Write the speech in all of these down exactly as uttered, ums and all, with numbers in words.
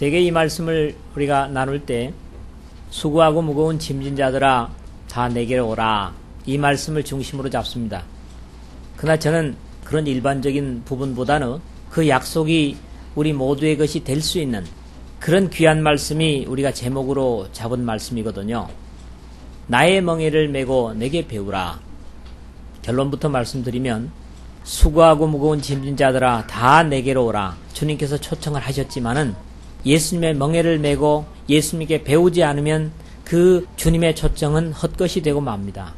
대개 이 말씀을 우리가 나눌 때 수고하고 무거운 짐진 자들아 다 내게로 오라, 이 말씀을 중심으로 잡습니다. 그러나 저는 그런 일반적인 부분보다는 그 약속이 우리 모두의 것이 될 수 있는 그런 귀한 말씀이 우리가 제목으로 잡은 말씀이거든요. 나의 멍에를 메고 내게 배우라. 결론부터 말씀드리면 수고하고 무거운 짐진 자들아 다 내게로 오라, 주님께서 초청을 하셨지만은 예수님의 멍에를 메고 예수님께 배우지 않으면 그 주님의 초청은 헛것이 되고 맙니다.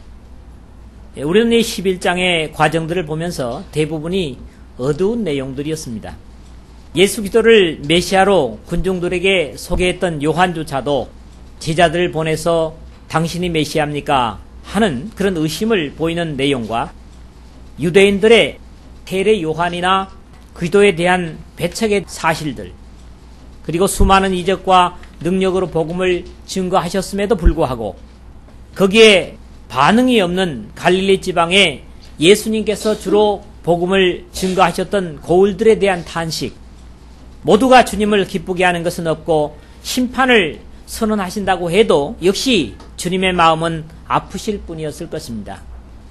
우리는 이 십일 장의 과정들을 보면서 대부분이 어두운 내용들이었습니다. 예수 그리스도를 메시아로 군중들에게 소개했던 요한조차도 제자들을 보내서 당신이 메시아입니까? 하는 그런 의심을 보이는 내용과 유대인들의 세례 요한이나 그리스도에 대한 배척의 사실들, 그리고 수많은 이적과 능력으로 복음을 증거하셨음에도 불구하고 거기에 반응이 없는 갈릴리 지방에 예수님께서 주로 복음을 증거하셨던 고울들에 대한 탄식, 모두가 주님을 기쁘게 하는 것은 없고 심판을 선언하신다고 해도 역시 주님의 마음은 아프실 뿐이었을 것입니다.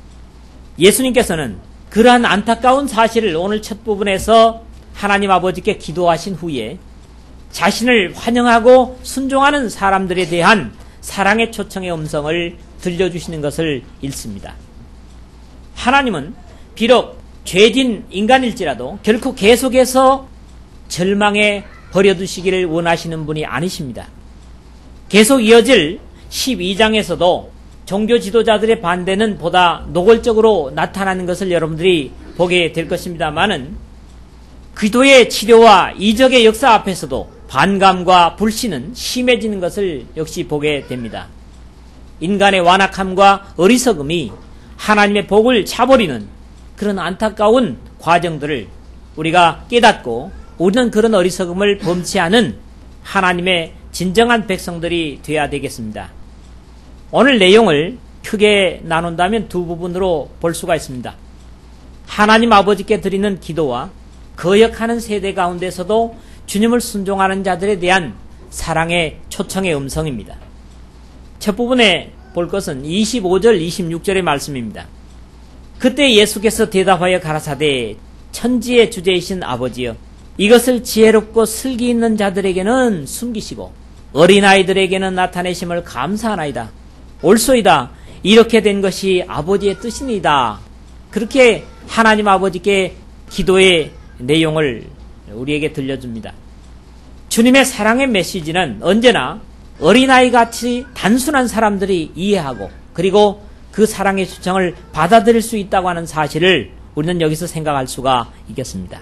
예수님께서는 그러한 안타까운 사실을 오늘 첫 부분에서 하나님 아버지께 기도하신 후에 자신을 환영하고 순종하는 사람들에 대한 사랑의 초청의 음성을 들려주시는 것을 읽습니다. 하나님은 비록 죄진 인간일지라도 결코 계속해서 절망에 버려두시기를 원하시는 분이 아니십니다. 계속 이어질 십이 장에서도 종교 지도자들의 반대는 보다 노골적으로 나타나는 것을 여러분들이 보게 될 것입니다만은 그리스도의 치료와 이적의 역사 앞에서도 반감과 불신은 심해지는 것을 역시 보게 됩니다. 인간의 완악함과 어리석음이 하나님의 복을 차버리는 그런 안타까운 과정들을 우리가 깨닫고 우리는 그런 어리석음을 범치 않은 하나님의 진정한 백성들이 되어야 되겠습니다. 오늘 내용을 크게 나눈다면 두 부분으로 볼 수가 있습니다. 하나님 아버지께 드리는 기도와 거역하는 세대 가운데서도 주님을 순종하는 자들에 대한 사랑의 초청의 음성입니다. 첫 부분에 볼 것은 이십오 절 이십육 절의 말씀입니다. 그때 예수께서 대답하여 가라사대 천지의 주제이신 아버지여, 이것을 지혜롭고 슬기 있는 자들에게는 숨기시고 어린아이들에게는 나타내심을 감사하나이다. 옳소이다. 이렇게 된 것이 아버지의 뜻이니이다. 그렇게 하나님 아버지께 기도의 내용을 우리에게 들려줍니다. 주님의 사랑의 메시지는 언제나 어린아이같이 단순한 사람들이 이해하고 그리고 그 사랑의 초청을 받아들일 수 있다고 하는 사실을 우리는 여기서 생각할 수가 있겠습니다.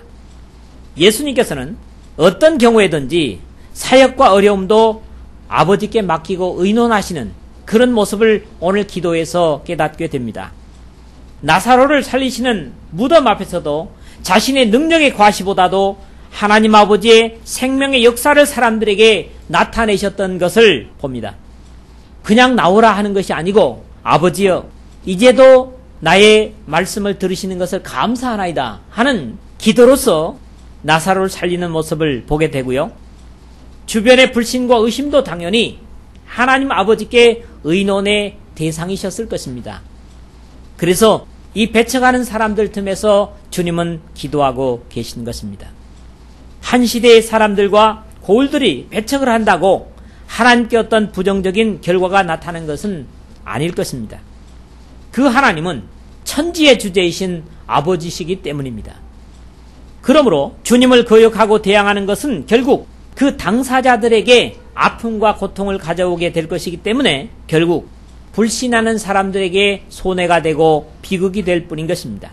예수님께서는 어떤 경우에든지 사역과 어려움도 아버지께 맡기고 의논하시는 그런 모습을 오늘 기도에서 깨닫게 됩니다. 나사로를 살리시는 무덤 앞에서도 자신의 능력의 과시보다도 하나님 아버지의 생명의 역사를 사람들에게 나타내셨던 것을 봅니다. 그냥 나오라 하는 것이 아니고 아버지여 이제도 나의 말씀을 들으시는 것을 감사하나이다 하는 기도로서 나사로를 살리는 모습을 보게 되고요. 주변의 불신과 의심도 당연히 하나님 아버지께 의논의 대상이셨을 것입니다. 그래서 이 배척하는 사람들 틈에서 주님은 기도하고 계신 것입니다. 한 시대의 사람들과 고울들이 배척을 한다고 하나님께 어떤 부정적인 결과가 나타나는 것은 아닐 것입니다. 그 하나님은 천지의 주제이신 아버지시기 때문입니다. 그러므로 주님을 거역하고 대항하는 것은 결국 그 당사자들에게 아픔과 고통을 가져오게 될 것이기 때문에 결국 불신하는 사람들에게 손해가 되고 비극이 될 뿐인 것입니다.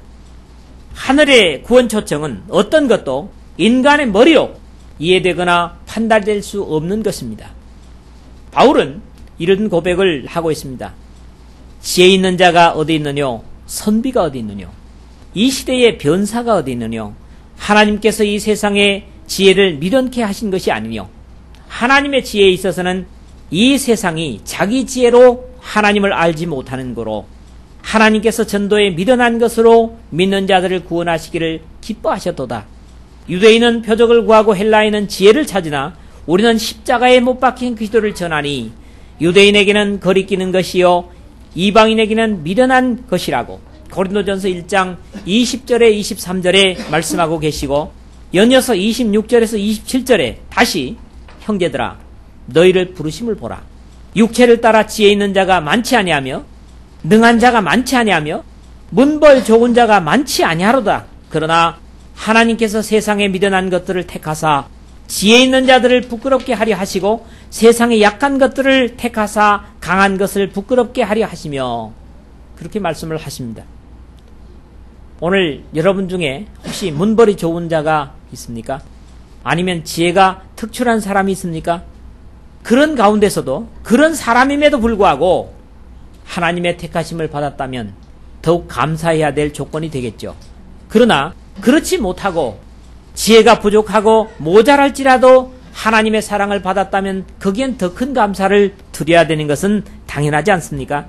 하늘의 구원 초청은 어떤 것도 인간의 머리로 이해되거나 판단될 수 없는 것입니다. 바울은 이런 고백을 하고 있습니다. 지혜 있는 자가 어디 있느뇨? 선비가 어디 있느뇨? 이 시대의 변사가 어디 있느뇨? 하나님께서 이 세상에 지혜를 미련케 하신 것이 아니뇨? 하나님의 지혜에 있어서는 이 세상이 자기 지혜로 하나님을 알지 못하는 거로 하나님께서 전도에 미련한 것으로 믿는 자들을 구원하시기를 기뻐하셨도다. 유대인은 표적을 구하고 헬라인은 지혜를 찾으나 우리는 십자가에 못 박힌 그리스도를 전하니 유대인에게는 거리끼는 것이요 이방인에게는 미련한 것이라고 고린도전서 일 장 이십 절에 이십삼 절에 말씀하고 계시고, 연이어서 이십육 절에서 이십칠 절에 다시 형제들아 너희를 부르심을 보라. 육체를 따라 지혜 있는 자가 많지 아니하며 능한 자가 많지 아니하며 문벌 좋은 자가 많지 아니하로다. 그러나 하나님께서 세상에 미련한 것들을 택하사 지혜 있는 자들을 부끄럽게 하려 하시고 세상에 약한 것들을 택하사 강한 것을 부끄럽게 하려 하시며, 그렇게 말씀을 하십니다. 오늘 여러분 중에 혹시 문벌이 좋은 자가 있습니까? 아니면 지혜가 특출한 사람이 있습니까? 그런 가운데서도, 그런 사람임에도 불구하고 하나님의 택하심을 받았다면 더욱 감사해야 될 조건이 되겠죠. 그러나 그렇지 못하고 지혜가 부족하고 모자랄지라도 하나님의 사랑을 받았다면 거기엔 더 큰 감사를 드려야 되는 것은 당연하지 않습니까?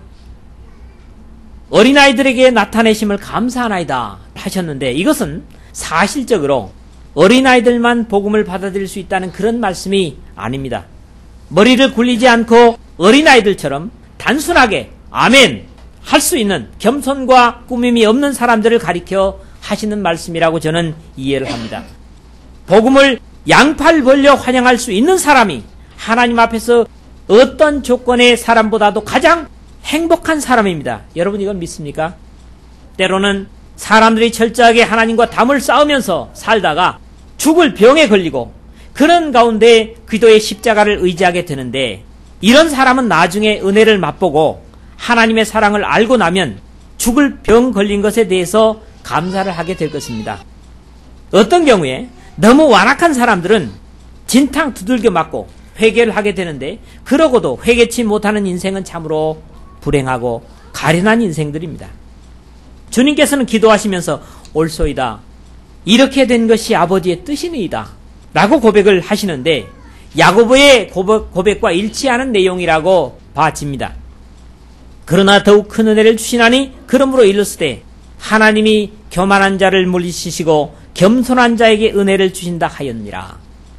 어린아이들에게 나타내심을 감사하나이다 하셨는데, 이것은 사실적으로 어린아이들만 복음을 받아들일 수 있다는 그런 말씀이 아닙니다. 머리를 굴리지 않고 어린아이들처럼 단순하게 아멘 할 수 있는 겸손과 꾸밈이 없는 사람들을 가리켜 하시는 말씀이라고 저는 이해를 합니다. 복음을 양팔 벌려 환영할 수 있는 사람이 하나님 앞에서 어떤 조건의 사람보다도 가장 행복한 사람입니다. 여러분 이건 믿습니까? 때로는 사람들이 철저하게 하나님과 담을 쌓으면서 살다가 죽을 병에 걸리고 그런 가운데 그리스도의 십자가를 의지하게 되는데, 이런 사람은 나중에 은혜를 맛보고 하나님의 사랑을 알고 나면 죽을 병 걸린 것에 대해서 감사를 하게 될 것입니다. 어떤 경우에 너무 완악한 사람들은 진탕 두들겨 맞고 회개를 하게 되는데, 그러고도 회개치 못하는 인생은 참으로 불행하고 가련한 인생들입니다. 주님께서는 기도하시면서 옳소이다, 이렇게 된 것이 아버지의 뜻이니이다 라고 고백을 하시는데, 야고보의 고백과 일치하는 내용이라고 봐집니다. 그러나 더욱 큰 은혜를 주시나니 그러므로 이르시되 하나님이 교만한 자를 물리치시고 겸손한 자에게 은혜를 주신다 하였느니라.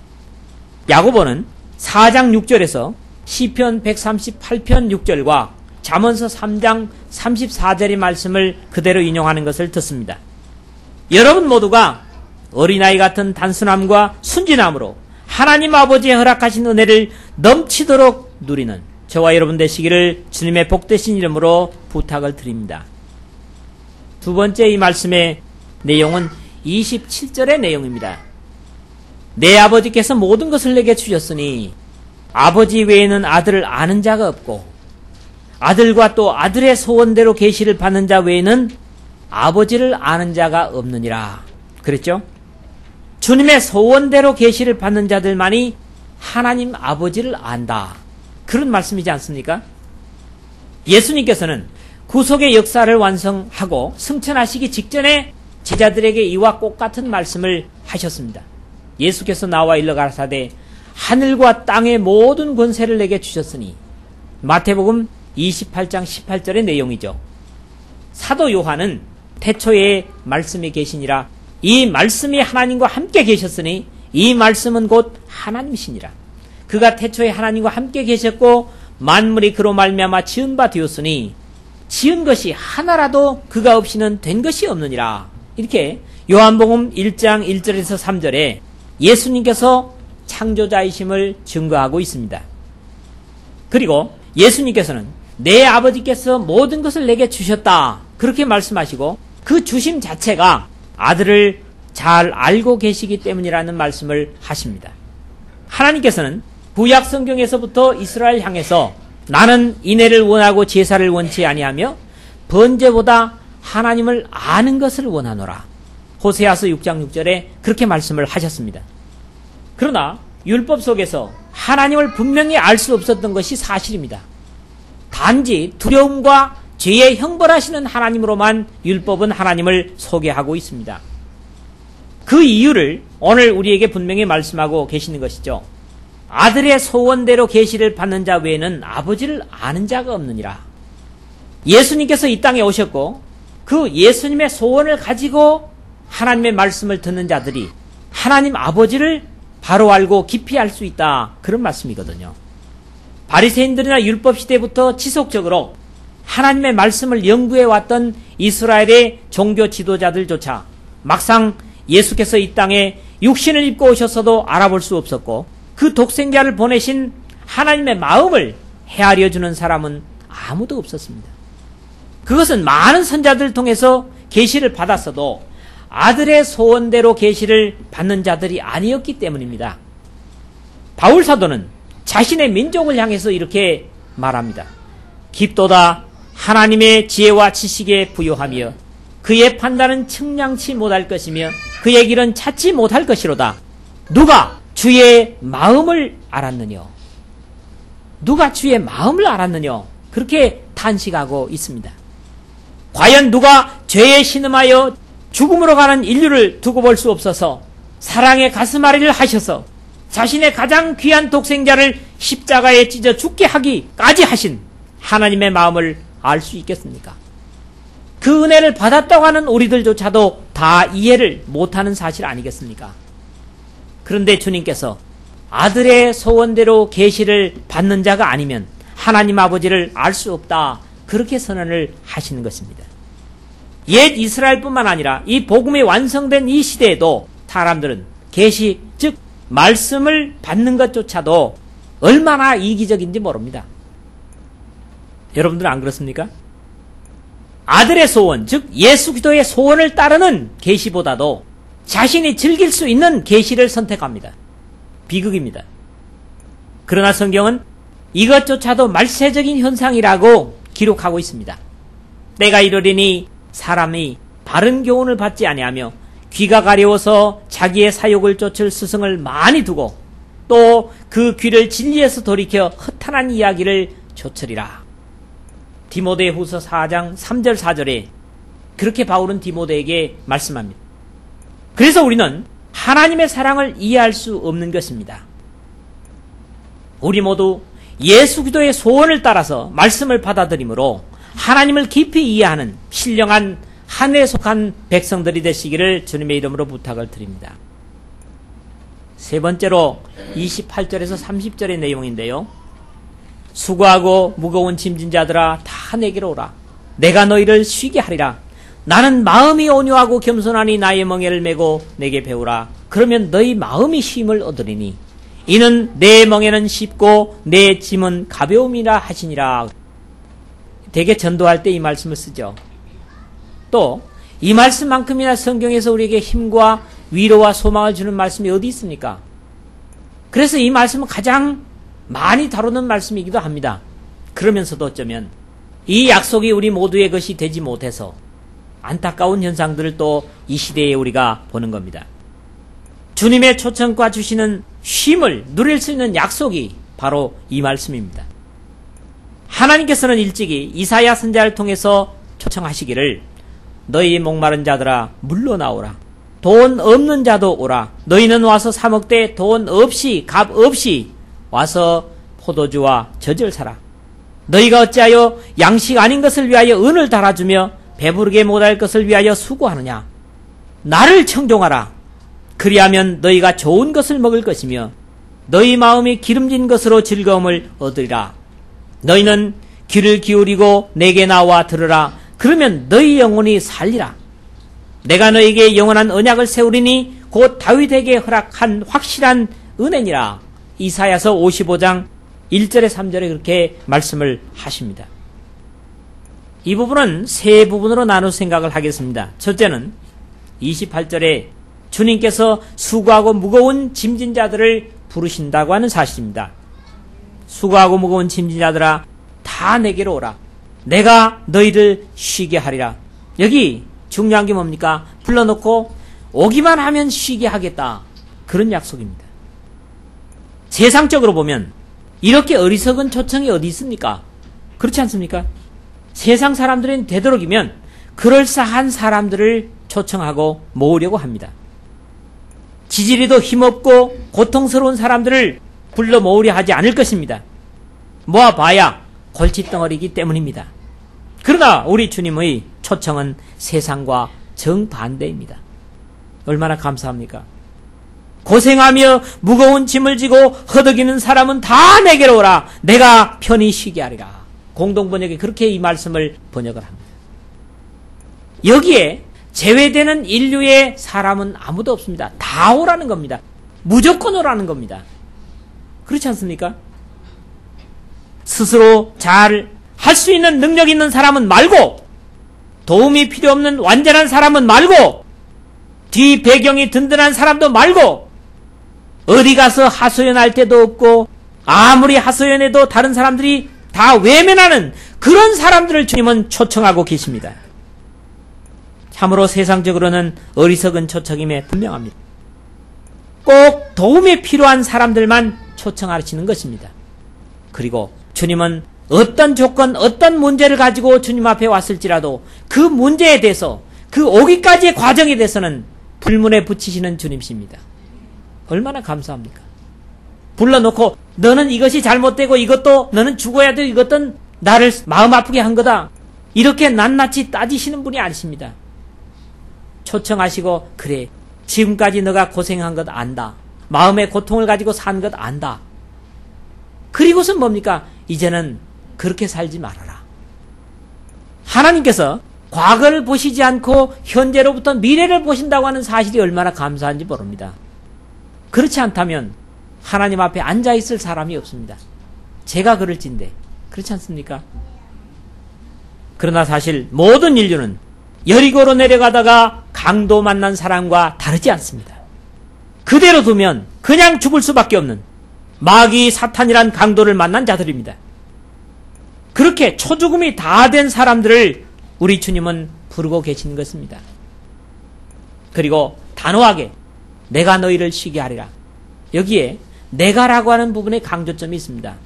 야고보는 사 장 육 절에서 시편 백삼십팔 편 육 절과 잠언서 삼 장 삼십사 절의 말씀을 그대로 인용하는 것을 듣습니다. 여러분 모두가 어린아이 같은 단순함과 순진함으로 하나님 아버지의 허락하신 은혜를 넘치도록 누리는 저와 여러분 되시기를 주님의 복되신 이름으로 부탁을 드립니다. 두 번째 이 말씀의 내용은 이십칠 절의 내용입니다. 내 아버지께서 모든 것을 내게 주셨으니 아버지 외에는 아들을 아는 자가 없고 아들과 또 아들의 소원대로 계시를 받는 자 외에는 아버지를 아는 자가 없느니라 그랬죠? 주님의 소원대로 계시를 받는 자들만이 하나님 아버지를 안다, 그런 말씀이지 않습니까? 예수님께서는 구속의 역사를 완성하고 승천하시기 직전에 제자들에게 이와 똑같은 말씀을 하셨습니다. 예수께서 나와 일러 가라사대 하늘과 땅의 모든 권세를 내게 주셨으니, 마태복음 이십팔 장 십팔 절의 내용이죠. 사도 요한은 태초에 말씀이 계시니라, 이 말씀이 하나님과 함께 계셨으니 이 말씀은 곧 하나님이시니라. 그가 태초에 하나님과 함께 계셨고 만물이 그로 말미암아 지은 바 되었으니 지은 것이 하나라도 그가 없이는 된 것이 없느니라. 이렇게 요한복음 일 장 일 절에서 삼 절에 예수님께서 창조자이심을 증거하고 있습니다. 그리고 예수님께서는 내 아버지께서 모든 것을 내게 주셨다, 그렇게 말씀하시고 그 주심 자체가 아들을 잘 알고 계시기 때문이라는 말씀을 하십니다. 하나님께서는 구약 성경에서부터 이스라엘 향해서 나는 인애를 원하고 제사를 원치 아니하며 번제보다 하나님을 아는 것을 원하노라, 호세아서 육 장 육 절에 그렇게 말씀을 하셨습니다. 그러나 율법 속에서 하나님을 분명히 알 수 없었던 것이 사실입니다. 단지 두려움과 죄에 형벌하시는 하나님으로만 율법은 하나님을 소개하고 있습니다. 그 이유를 오늘 우리에게 분명히 말씀하고 계시는 것이죠. 아들의 소원대로 계시를 받는 자 외에는 아버지를 아는 자가 없느니라. 예수님께서 이 땅에 오셨고 그 예수님의 소원을 가지고 하나님의 말씀을 듣는 자들이 하나님 아버지를 바로 알고 깊이 알 수 있다. 그런 말씀이거든요. 바리새인들이나 율법 시대부터 지속적으로 하나님의 말씀을 연구해 왔던 이스라엘의 종교 지도자들조차 막상 예수께서 이 땅에 육신을 입고 오셨어도 알아볼 수 없었고, 그 독생자를 보내신 하나님의 마음을 헤아려 주는 사람은 아무도 없었습니다. 그것은 많은 선자들을 통해서 계시를 받았어도 아들의 소원대로 계시를 받는 자들이 아니었기 때문입니다. 바울 사도는 자신의 민족을 향해서 이렇게 말합니다. 깊도다 하나님의 지혜와 지식에 부요하며 그의 판단은 측량치 못할 것이며 그의 길은 찾지 못할 것이로다. 누가 주의 마음을 알았느냐? 누가 주의 마음을 알았느냐? 그렇게 탄식하고 있습니다. 과연 누가 죄에 신음하여 죽음으로 가는 인류를 두고 볼 수 없어서 사랑의 가슴앓이를 하셔서 자신의 가장 귀한 독생자를 십자가에 찢어 죽게 하기까지 하신 하나님의 마음을 알 수 있겠습니까? 그 은혜를 받았다고 하는 우리들조차도 다 이해를 못하는 사실 아니겠습니까? 그런데 주님께서 아들의 소원대로 계시를 받는 자가 아니면 하나님 아버지를 알 수 없다. 그렇게 선언을 하시는 것입니다. 옛 이스라엘뿐만 아니라 이 복음이 완성된 이 시대에도 사람들은 계시, 즉 말씀을 받는 것조차도 얼마나 이기적인지 모릅니다. 여러분들은 안 그렇습니까? 아들의 소원, 즉 예수 그리스도의 소원을 따르는 계시보다도 자신이 즐길 수 있는 계시를 선택합니다. 비극입니다. 그러나 성경은 이것조차도 말세적인 현상이라고 기록하고 있습니다. 때가 이르리니 사람이 바른 교훈을 받지 아니하며 귀가 가려워서 자기의 사욕을 쫓을 스승을 많이 두고 또 그 귀를 진리에서 돌이켜 허탄한 이야기를 좇으리라. 디모데후서 사 장 삼 절 사 절에 그렇게 바울은 디모데에게 말씀합니다. 그래서 우리는 하나님의 사랑을 이해할 수 없는 것입니다. 우리 모두 예수 그리스도의 소원을 따라서 말씀을 받아들이므로 하나님을 깊이 이해하는 신령한 하늘에 속한 백성들이 되시기를 주님의 이름으로 부탁을 드립니다. 세 번째로 이십팔 절에서 삼십 절의 내용인데요. 수고하고 무거운 짐진 자들아 다 내게로 오라. 내가 너희를 쉬게 하리라. 나는 마음이 온유하고 겸손하니 나의 멍에를 메고 내게 배우라. 그러면 너희 마음이 쉼을 얻으리니 이는 내 멍에는 쉽고 내 짐은 가벼움이라 하시니라. 대개 전도할 때 이 말씀을 쓰죠. 또 이 말씀만큼이나 성경에서 우리에게 힘과 위로와 소망을 주는 말씀이 어디 있습니까? 그래서 이 말씀은 가장 많이 다루는 말씀이기도 합니다. 그러면서도 어쩌면 이 약속이 우리 모두의 것이 되지 못해서 안타까운 현상들을 또 이 시대에 우리가 보는 겁니다. 주님의 초청과 주시는 쉼을 누릴 수 있는 약속이 바로 이 말씀입니다. 하나님께서는 일찍이 이사야 선지자를 통해서 초청하시기를 너희 목마른 자들아 물러나오라. 돈 없는 자도 오라. 너희는 와서 사 먹되 돈 없이 값 없이 와서 포도주와 젖을 사라. 너희가 어찌하여 양식 아닌 것을 위하여 은을 달아주며 배부르게 못할 것을 위하여 수고하느냐. 나를 청종하라. 그리하면 너희가 좋은 것을 먹을 것이며 너희 마음이 기름진 것으로 즐거움을 얻으리라. 너희는 귀를 기울이고 내게 나와 들으라. 그러면 너희 영혼이 살리라. 내가 너희에게 영원한 언약을 세우리니 곧 다윗에게 허락한 확실한 은혜니라. 이사야서 오십오 장 일 절에 삼 절에 그렇게 말씀을 하십니다. 이 부분은 세 부분으로 나눠 생각을 하겠습니다. 첫째는 이십팔 절에 주님께서 수고하고 무거운 짐진 자들을 부르신다고 하는 사실입니다. 수고하고 무거운 짐진 자들아 다 내게로 오라. 내가 너희를 쉬게 하리라. 여기 중요한 게 뭡니까? 불러놓고 오기만 하면 쉬게 하겠다. 그런 약속입니다. 세상적으로 보면 이렇게 어리석은 초청이 어디 있습니까? 그렇지 않습니까? 세상 사람들은 되도록이면 그럴싸한 사람들을 초청하고 모으려고 합니다. 지지리도 힘없고 고통스러운 사람들을 불러 모으려 하지 않을 것입니다. 모아봐야 골칫덩어리이기 때문입니다. 그러나 우리 주님의 초청은 세상과 정반대입니다. 얼마나 감사합니까? 고생하며 무거운 짐을 지고 허덕이는 사람은 다 내게로 오라. 내가 편히 쉬게 하리라. 공동번역에 그렇게 이 말씀을 번역을 합니다. 여기에 제외되는 인류의 사람은 아무도 없습니다. 다 오라는 겁니다. 무조건 오라는 겁니다. 그렇지 않습니까? 스스로 잘 할 수 있는 능력 있는 사람은 말고, 도움이 필요 없는 완전한 사람은 말고, 뒤 배경이 든든한 사람도 말고, 어디 가서 하소연할 때도 없고 아무리 하소연해도 다른 사람들이 다 외면하는 그런 사람들을 주님은 초청하고 계십니다. 참으로 세상적으로는 어리석은 초청임에 분명합니다. 꼭 도움이 필요한 사람들만 초청하시는 것입니다. 그리고 주님은 어떤 조건, 어떤 문제를 가지고 주님 앞에 왔을지라도 그 문제에 대해서, 그 오기까지의 과정에 대해서는 불문에 붙이시는 주님이십니다. 얼마나 감사합니까? 불러놓고 너는 이것이 잘못되고 이것도 너는 죽어야 돼, 이것도 나를 마음 아프게 한 거다, 이렇게 낱낱이 따지시는 분이 아니십니다. 초청하시고, 그래, 지금까지 너가 고생한 것 안다, 마음의 고통을 가지고 산 것 안다. 그리고선 뭡니까? 이제는 그렇게 살지 말아라. 하나님께서 과거를 보시지 않고 현재로부터 미래를 보신다고 하는 사실이 얼마나 감사한지 모릅니다. 그렇지 않다면 하나님 앞에 앉아있을 사람이 없습니다. 제가 그럴진데 그렇지 않습니까? 그러나 사실 모든 인류는 여리고로 내려가다가 강도 만난 사람과 다르지 않습니다. 그대로 두면 그냥 죽을 수밖에 없는 마귀 사탄이란 강도를 만난 자들입니다. 그렇게 초죽음이 다 된 사람들을 우리 주님은 부르고 계시는 것입니다. 그리고 단호하게 내가 너희를 쉬게 하리라. 여기에 내가라고 하는 부분에 강조점이 있습니다.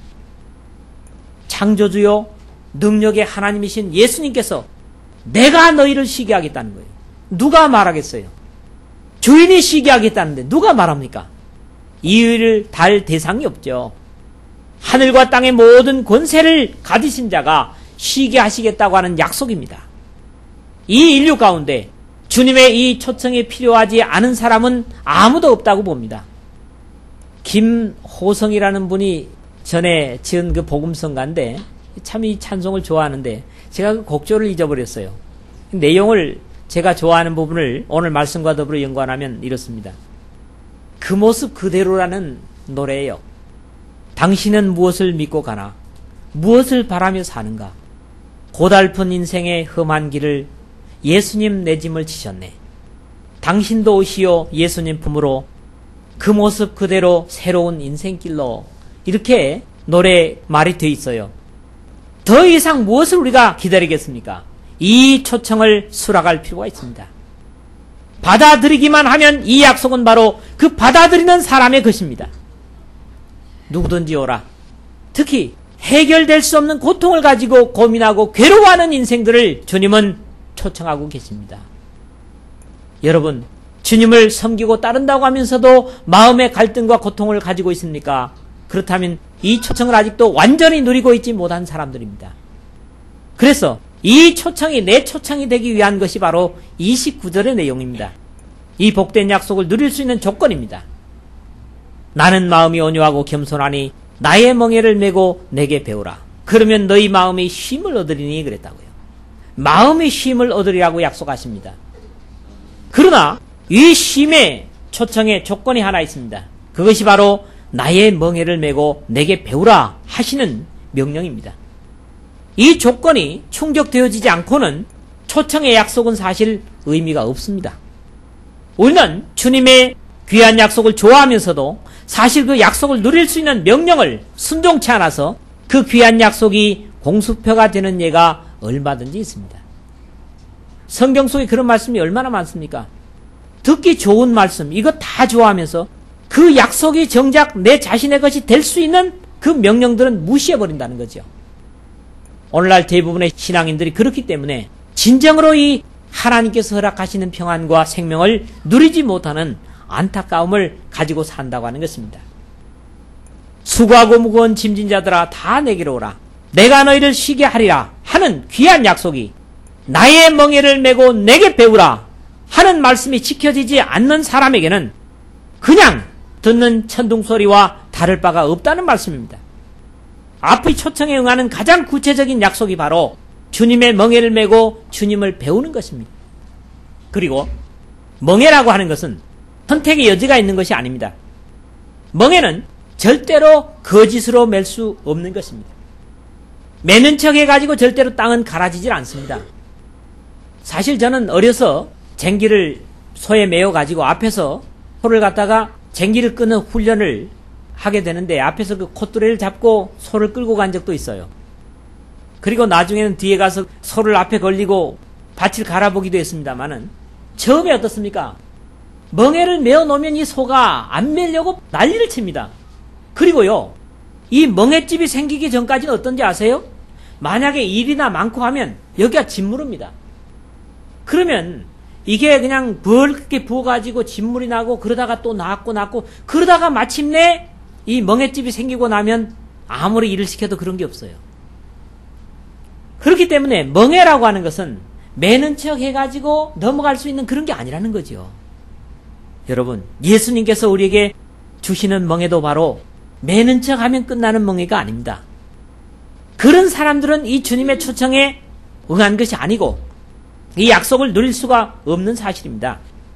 창조주요 능력의 하나님이신 예수님께서 내가 너희를 쉬게 하겠다는 거예요. 누가 말하겠어요? 주인이 쉬게 하겠다는데 누가 말합니까? 이 일을 달 대상이 없죠. 하늘과 땅의 모든 권세를 가지신 자가 쉬게 하시겠다고 하는 약속입니다. 이 인류 가운데 주님의 이 초청이 필요하지 않은 사람은 아무도 없다고 봅니다. 김호성이라는 분이 전에 지은 그 복음성가인데 참 이 찬송을 좋아하는데 제가 그 곡조를 잊어버렸어요. 내용을 제가 좋아하는 부분을 오늘 말씀과 더불어 연관하면 이렇습니다. 그 모습 그대로라는 노래예요. 당신은 무엇을 믿고 가나? 무엇을 바라며 사는가? 고달픈 인생의 험한 길을 예수님 내 짐을 지셨네. 당신도 오시오 예수님 품으로 그 모습 그대로 새로운 인생길로. 이렇게 노래 말이 돼 있어요. 더 이상 무엇을 우리가 기다리겠습니까? 이 초청을 수락할 필요가 있습니다. 받아들이기만 하면 이 약속은 바로 그 받아들이는 사람의 것입니다. 누구든지 오라. 특히 해결될 수 없는 고통을 가지고 고민하고 괴로워하는 인생들을 주님은 초청하고 계십니다. 여러분, 주님을 섬기고 따른다고 하면서도 마음의 갈등과 고통을 가지고 있습니까? 그렇다면 이 초청을 아직도 완전히 누리고 있지 못한 사람들입니다. 그래서 이 초청이 내 초청이 되기 위한 것이 바로 이십구 절의 내용입니다. 이 복된 약속을 누릴 수 있는 조건입니다. 나는 마음이 온유하고 겸손하니 나의 멍에를 메고 내게 배우라. 그러면 너희 마음이 쉼을 얻으리니 그랬다고요. 마음의 쉼을 얻으리라고 약속하십니다. 그러나 이 쉼의 초청의 조건이 하나 있습니다. 그것이 바로 나의 멍에를 메고 내게 배우라 하시는 명령입니다. 이 조건이 충족되어지지 않고는 초청의 약속은 사실 의미가 없습니다. 우리는 주님의 귀한 약속을 좋아하면서도 사실 그 약속을 누릴 수 있는 명령을 순종치 않아서 그 귀한 약속이 공수표가 되는 예가 얼마든지 있습니다. 성경 속에 그런 말씀이 얼마나 많습니까? 듣기 좋은 말씀, 이거 다 좋아하면서 그 약속이 정작 내 자신의 것이 될 수 있는 그 명령들은 무시해버린다는 거죠. 오늘날 대부분의 신앙인들이 그렇기 때문에 진정으로 이 하나님께서 허락하시는 평안과 생명을 누리지 못하는 안타까움을 가지고 산다고 하는 것입니다. 수고하고 무거운 짐진 자들아 다 내게로 오라. 내가 너희를 쉬게 하리라 하는 귀한 약속이 나의 멍에를 메고 내게 배우라 하는 말씀이 지켜지지 않는 사람에게는 그냥 듣는 천둥 소리와 다를 바가 없다는 말씀입니다. 앞의 초청에 응하는 가장 구체적인 약속이 바로 주님의 멍에를 메고 주님을 배우는 것입니다. 그리고 멍에라고 하는 것은 선택의 여지가 있는 것이 아닙니다. 멍에는 절대로 거짓으로 맬 수 없는 것입니다. 매는 척 해가지고 절대로 땅은 갈아지질 않습니다. 사실 저는 어려서 쟁기를 소에 메어가지고 앞에서 소를 갖다가 쟁기를 끄는 훈련을 하게 되는데 앞에서 그 콧뚜레를 잡고 소를 끌고 간 적도 있어요. 그리고 나중에는 뒤에 가서 소를 앞에 걸리고 밭을 갈아보기도 했습니다만은 처음에 어떻습니까? 멍에를 메어 놓으면 이 소가 안 메려고 난리를 칩니다. 그리고요, 이 멍에집이 생기기 전까지는 어떤지 아세요? 만약에 일이나 많고 하면 여기가 짓무릅니다. 그러면 이게 그냥 벌게 부어가지고 짓물이 나고 그러다가 또 낳고 낳고 그러다가 마침내 이 멍에집이 생기고 나면 아무리 일을 시켜도 그런 게 없어요. 그렇기 때문에 멍에라고 하는 것은 매는 척 해가지고 넘어갈 수 있는 그런 게 아니라는 거죠. 여러분, 예수님께서 우리에게 주시는 멍에도 바로 매는 척 하면 끝나는 멍에가 아닙니다. 그런 사람들은 이 주님의 초청에 응한 것이 아니고 이 약속을 누릴 수가 없는 사실입니다.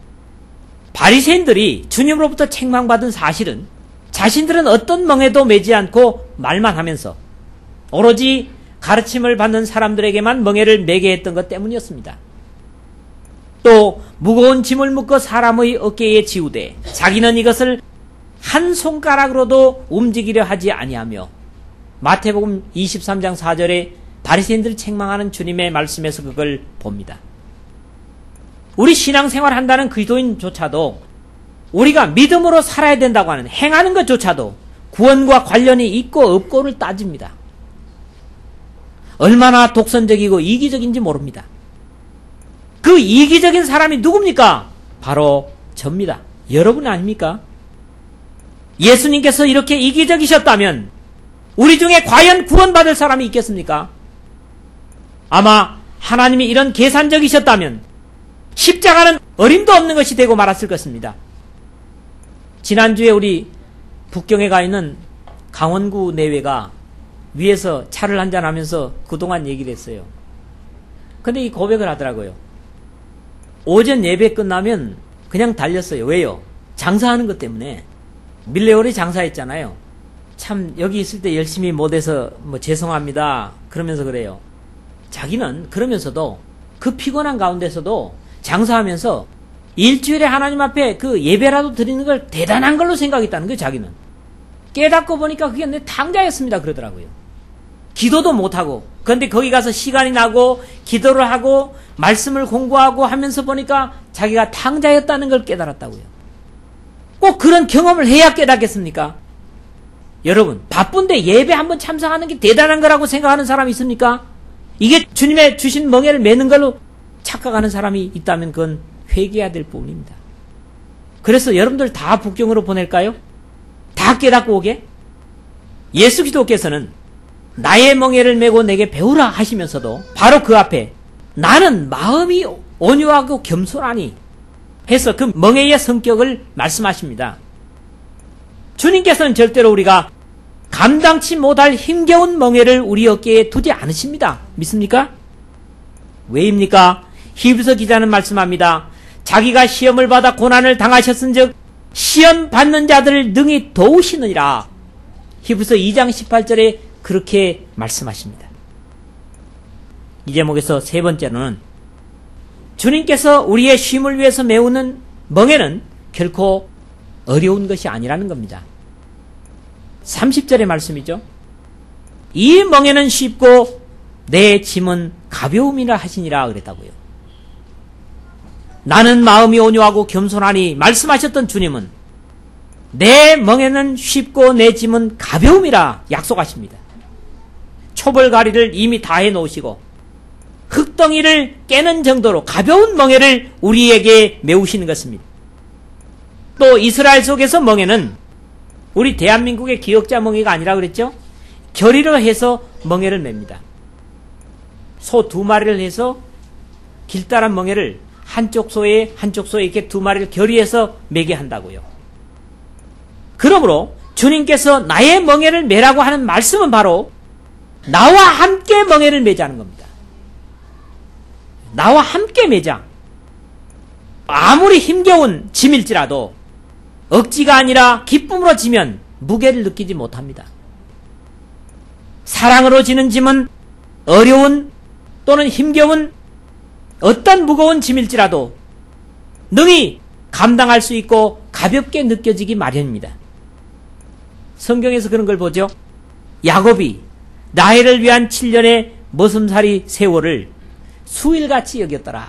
바리새인들이 주님으로부터 책망받은 사실은 자신들은 어떤 멍에도 매지 않고 말만 하면서 오로지 가르침을 받는 사람들에게만 멍에를 매게 했던 것 때문이었습니다. 또 무거운 짐을 묶어 사람의 어깨에 지우되 자기는 이것을 한 손가락으로도 움직이려 하지 아니하며 마태복음 이십삼 장 사 절에 바리새인들을 책망하는 주님의 말씀에서 그걸 봅니다. 우리 신앙생활 한다는 그리스도인조차도 우리가 믿음으로 살아야 된다고 하는 행하는 것조차도 구원과 관련이 있고 없고를 따집니다. 얼마나 독선적이고 이기적인지 모릅니다. 그 이기적인 사람이 누굽니까? 바로 접니다. 여러분 아닙니까? 예수님께서 이렇게 이기적이셨다면 우리 중에 과연 구원받을 사람이 있겠습니까? 아마 하나님이 이런 계산적이셨다면 십자가는 어림도 없는 것이 되고 말았을 것입니다. 지난주에 우리 북경에 가 있는 강원구 내외가 위에서 차를 한잔하면서 그동안 얘기를 했어요. 근데 이 고백을 하더라고요. 오전 예배 끝나면 그냥 달렸어요. 왜요? 장사하는 것 때문에. 밀레오리 장사했잖아요. 참 여기 있을 때 열심히 못해서 뭐 죄송합니다 그러면서 그래요. 자기는 그러면서도 그 피곤한 가운데서도 장사하면서 일주일에 하나님 앞에 그 예배라도 드리는 걸 대단한 걸로 생각했다는 거예요. 자기는 깨닫고 보니까 그게 내 탕자였습니다 그러더라고요. 기도도 못하고 그런데 거기 가서 시간이 나고 기도를 하고 말씀을 공부하고 하면서 보니까 자기가 탕자였다는 걸 깨달았다고요. 꼭 그런 경험을 해야 깨닫겠습니까? 여러분, 바쁜데 예배 한번 참석하는 게 대단한 거라고 생각하는 사람이 있습니까? 이게 주님의 주신 멍에를 매는 걸로 착각하는 사람이 있다면 그건 회개해야 될 부분입니다. 그래서 여러분들 다 북경으로 보낼까요? 다 깨닫고 오게? 예수 그리스도께서는 나의 멍에를 메고 내게 배우라 하시면서도 바로 그 앞에 나는 마음이 온유하고 겸손하니 해서 그 멍에의 성격을 말씀하십니다. 주님께서는 절대로 우리가 감당치 못할 힘겨운 멍에를 우리 어깨에 두지 않으십니다. 믿습니까? 왜입니까? 히브리서 기자는 말씀합니다. 자기가 시험을 받아 고난을 당하셨은즉 시험 받는 자들을 능히 도우시느니라. 히브리서 이 장 십팔 절에 그렇게 말씀하십니다. 이 제목에서 세 번째로는 주님께서 우리의 쉼을 위해서 메우는 멍에는 결코 어려운 것이 아니라는 겁니다. 삼십 절의 말씀이죠. 이 멍에는 쉽고 내 짐은 가벼움이라 하시니라 그랬다고요. 나는 마음이 온유하고 겸손하니 말씀하셨던 주님은 내 멍에는 쉽고 내 짐은 가벼움이라 약속하십니다. 초벌가리를 이미 다 해놓으시고 흙덩이를 깨는 정도로 가벼운 멍에를 우리에게 메우시는 것입니다. 또 이스라엘 속에서 멍에는 우리 대한민국의 기역자 멍에가 아니라 그랬죠? 결의를 해서 멍에를 맵니다. 소 두 마리를 해서 길다란 멍에를 한쪽 소에 한쪽 소에 이렇게 두 마리를 결의해서 매게 한다고요. 그러므로 주님께서 나의 멍에를 매라고 하는 말씀은 바로 나와 함께 멍에를 매자는 겁니다. 나와 함께 매자. 아무리 힘겨운 짐일지라도 억지가 아니라 기쁨으로 지면 무게를 느끼지 못합니다. 사랑으로 지는 짐은 어려운 또는 힘겨운 어떤 무거운 짐일지라도 능히 감당할 수 있고 가볍게 느껴지기 마련입니다. 성경에서 그런 걸 보죠. 야곱이 라헬을 위한 칠 년의 머슴살이 세월을 수일같이 여겼더라.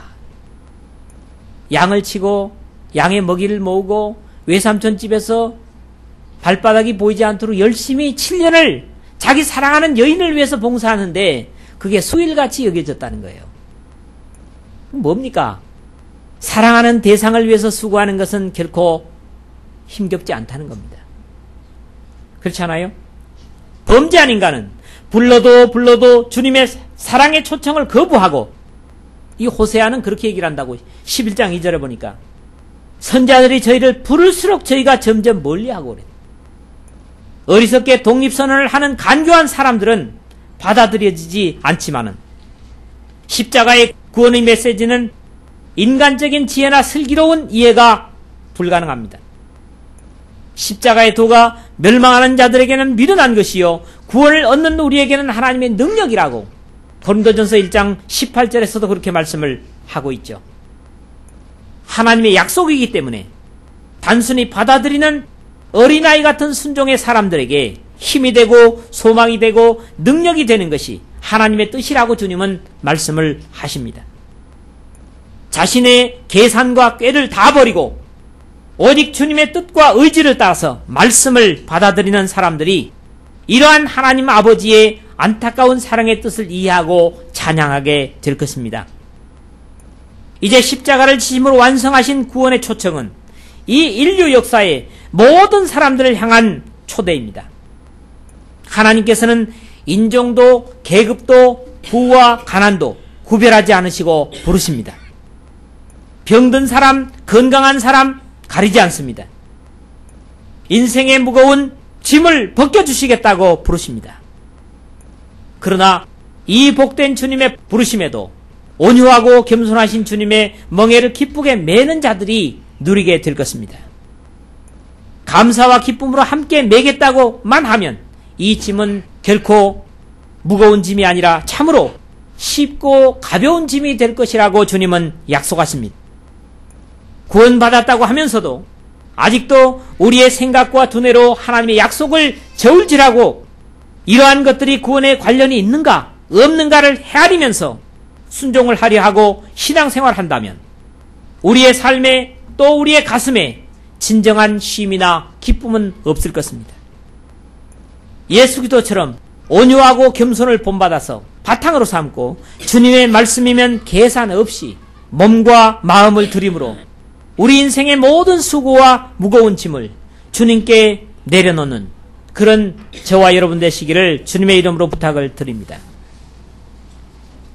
양을 치고 양의 먹이를 모으고 외삼촌 집에서 발바닥이 보이지 않도록 열심히 칠 년을 자기 사랑하는 여인을 위해서 봉사하는데 그게 수일같이 여겨졌다는 거예요. 뭡니까? 사랑하는 대상을 위해서 수고하는 것은 결코 힘겹지 않다는 겁니다. 그렇지 않아요? 범죄한 인간은 불러도 불러도 주님의 사랑의 초청을 거부하고, 이 호세아는 그렇게 얘기를 한다고 십일 장 이 절에 보니까 선자들이 저희를 부를수록 저희가 점점 멀리하고 그래. 어리석게 독립선언을 하는 간교한 사람들은 받아들여지지 않지만은 십자가의 구원의 메시지는 인간적인 지혜나 슬기로운 이해가 불가능합니다. 십자가의 도가 멸망하는 자들에게는 미련한 것이요 구원을 얻는 우리에게는 하나님의 능력이라고 고린도전서 일 장 십팔 절에서도 그렇게 말씀을 하고 있죠. 하나님의 약속이기 때문에 단순히 받아들이는 어린아이 같은 순종의 사람들에게 힘이 되고 소망이 되고 능력이 되는 것이 하나님의 뜻이라고 주님은 말씀을 하십니다. 자신의 계산과 꾀를 다 버리고 오직 주님의 뜻과 의지를 따라서 말씀을 받아들이는 사람들이 이러한 하나님 아버지의 안타까운 사랑의 뜻을 이해하고 찬양하게 될 것입니다. 이제 십자가를 지심으로 완성하신 구원의 초청은 이 인류 역사의 모든 사람들을 향한 초대입니다. 하나님께서는 인종도 계급도 부와 가난도 구별하지 않으시고 부르십니다. 병든 사람, 건강한 사람 가리지 않습니다. 인생의 무거운 짐을 벗겨주시겠다고 부르십니다. 그러나 이 복된 주님의 부르심에도 온유하고 겸손하신 주님의 멍에를 기쁘게 매는 자들이 누리게 될 것입니다. 감사와 기쁨으로 함께 매겠다고만 하면 이 짐은 결코 무거운 짐이 아니라 참으로 쉽고 가벼운 짐이 될 것이라고 주님은 약속하십니다. 구원받았다고 하면서도 아직도 우리의 생각과 두뇌로 하나님의 약속을 저울질하고 이러한 것들이 구원에 관련이 있는가 없는가를 헤아리면서 순종을 하려 하고 신앙생활을 한다면 우리의 삶에 또 우리의 가슴에 진정한 쉼이나 기쁨은 없을 것입니다. 예수 그리스도처럼 온유하고 겸손을 본받아서 바탕으로 삼고 주님의 말씀이면 계산 없이 몸과 마음을 들임으로 우리 인생의 모든 수고와 무거운 짐을 주님께 내려놓는 그런 저와 여러분 되시기를 주님의 이름으로 부탁을 드립니다.